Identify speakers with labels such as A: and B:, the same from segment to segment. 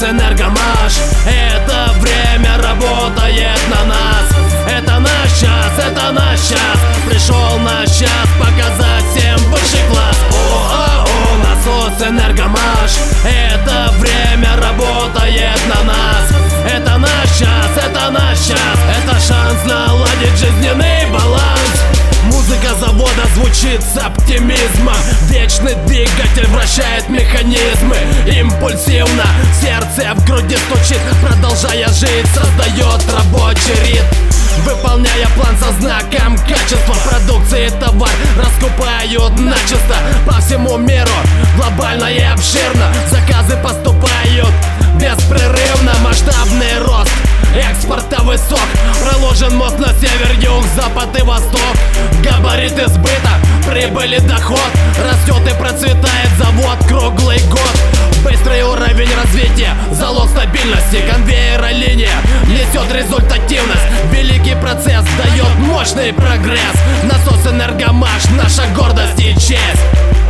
A: Энергомаш. Это время работает на нас. Это наш час, это наш час. Пришел наш час показать всем высший класс. О, насос Энергомаш. Это время работает на нас. Это наш час, это наш час. Это шанс наладить жизненный баланс. Музыка завода звучит с оптимизмом. Вечный двигатель вращает механизмы. Импульсивно сердце в груди стучит. Продолжая жить, создает рабочий ритм. Выполняя план со знаком качества, продукции товар раскупают начисто. По всему миру, глобально и обширно, заказы поступают беспрерывно. Масштабный рост, экспорта высок. Проложен мост на север, юг, запад и восток. Габариты сбыта, прибыль и доход. Растет и процветает завод круглый год. Быстрый уровень развития, залог стабильности. Конвейер-линия несет результативность. Великий процесс дает мощный прогресс. Насос Энергомаш, наша гордость и честь.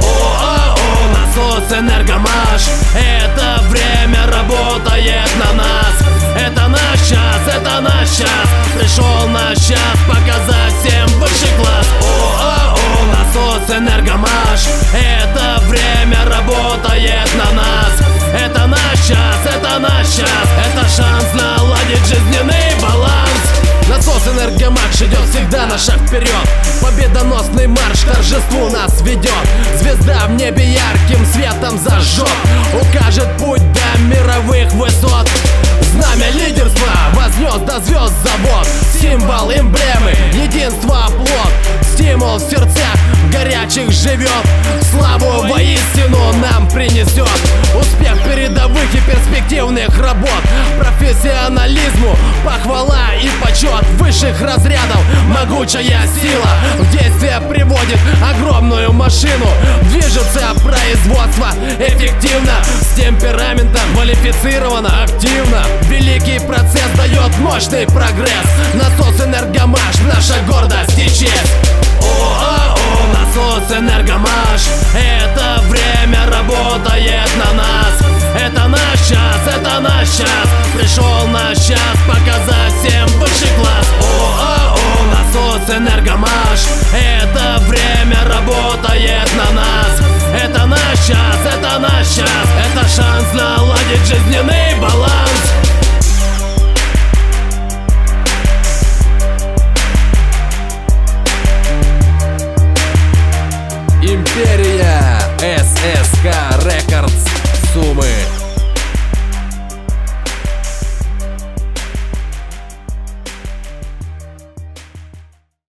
A: Насос Энергомаш. Это время работает на нас. Это наш час, это наш час. Пришел наш час показать всем высший класс. Насос Энергомаш. Это время работает на нас. Это наш час, это наш час. Это шанс наладить жизненный баланс. Насос Энергомаш идет всегда на шаг вперед. Победоносный марш к торжеству нас ведет. Звезда в небе ярким светом зажжет. Укажет путь до мировых высот. Знамя лидерства вознес до звезд завод. Символ эмблемы, единство плод. Стимул в сердцах горячих живет. Славу воистину нам принесет. Успех передовых и перспективных работ. Профессионализму похвала и почет высших разрядов. Могучая сила в действие приводит огромную машину. Движется производство эффективно, с темпераментом, квалифицированно, активно. Великий процесс дает мощный прогресс. Насос Энергомаш, наша гордость и честь. Насос Энергомаш. Это время работает на нас. Это наш час, это наш час. Пришел наш час показать всем высший класс. Насос Энергомаш. Это время работает на нас. Это наш час, это наш час. Это шанс наладить жизненный баланс. Империя ССК.